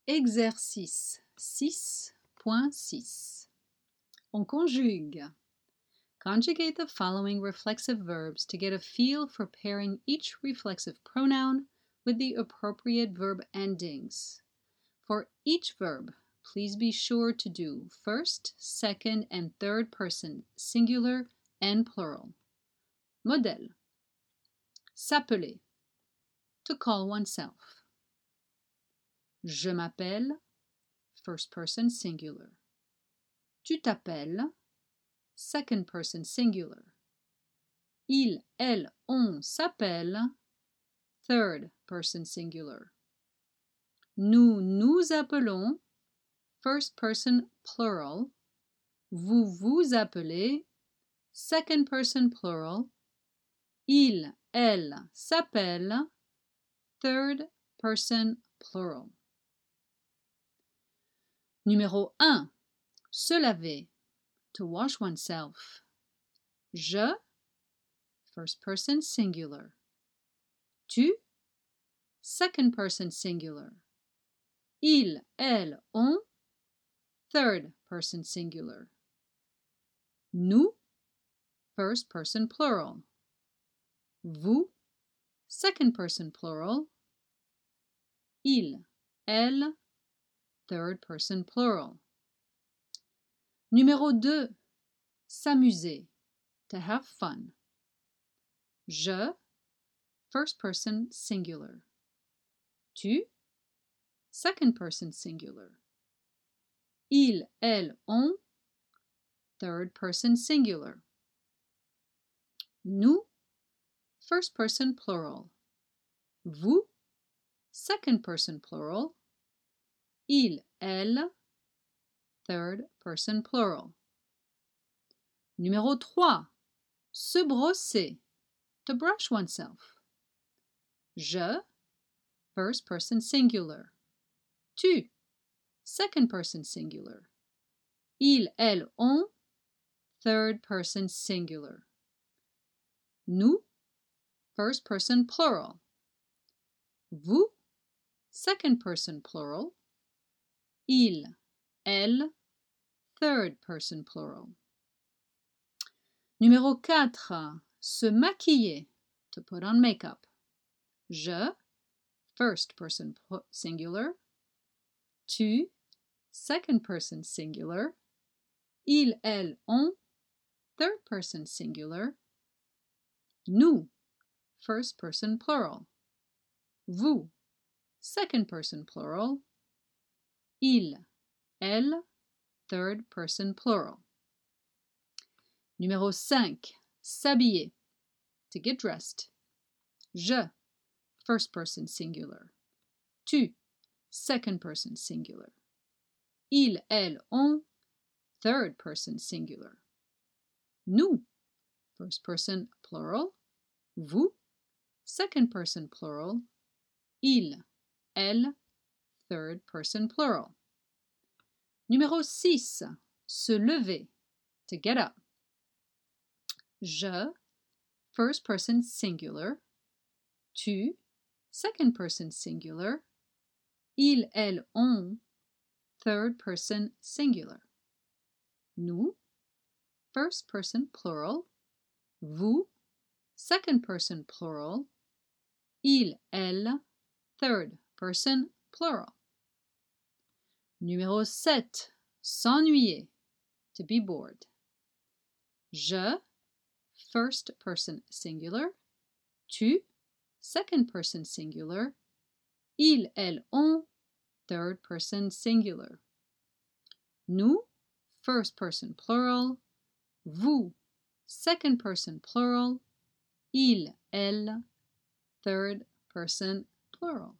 Exercice 6.6. On conjugue. Conjugate the following reflexive verbs to get a feel for pairing each reflexive pronoun with the appropriate verb endings. For each verb, please be sure to do first, second, and third person singular and plural. Modèle. S'appeler. To call oneself. Je m'appelle, first person singular. Tu t'appelles, second person singular. Il, elle, on s'appelle, third person singular. Nous nous appelons, first person plural. Vous vous appelez, second person plural. Il, elle s'appelle, third person plural. Numéro 1. Se laver. To wash oneself. Je, first person singular. Tu, second person singular. Il, elle, on, third person singular. Nous, first person plural. Vous, second person plural. Il, elle, third person plural. Numéro 2. S'amuser. To have fun. Je, first person singular. Tu, second person singular. Il, elle, on, third person singular. Nous, first person plural. Vous, second person plural. Il, elle, third person plural. Numéro 3. Se brosser. To brush oneself. Je, first person singular. Tu, second person singular. Il, elle, on, third person singular. Nous, first person plural. Vous, second person plural. Il, elle, third person plural. Numéro 4. Se maquiller. To put on makeup. Je, first person singular. Tu, second person singular. Il, elle, on, third person singular. Nous, first person plural. Vous, second person plural. Il, elle, third person plural. Numéro 5. S'habiller. To get dressed. Je, first person singular. Tu, second person singular. Il, elle, on, third person singular. Nous, first person plural. Vous, second person plural. Il, elle, third person plural. Numéro 6. Se lever. To get up. Je, first person singular. Tu, second person singular. Il, elle, on, third person singular. Nous, first person plural. Vous, second person plural. Il, elle, third person plural. Numéro 7. S'ennuyer. To be bored. Je, first person singular. Tu, second person singular. Il, elle, on, third person singular. Nous, first person plural. Vous, second person plural. Il, elle, third person plural.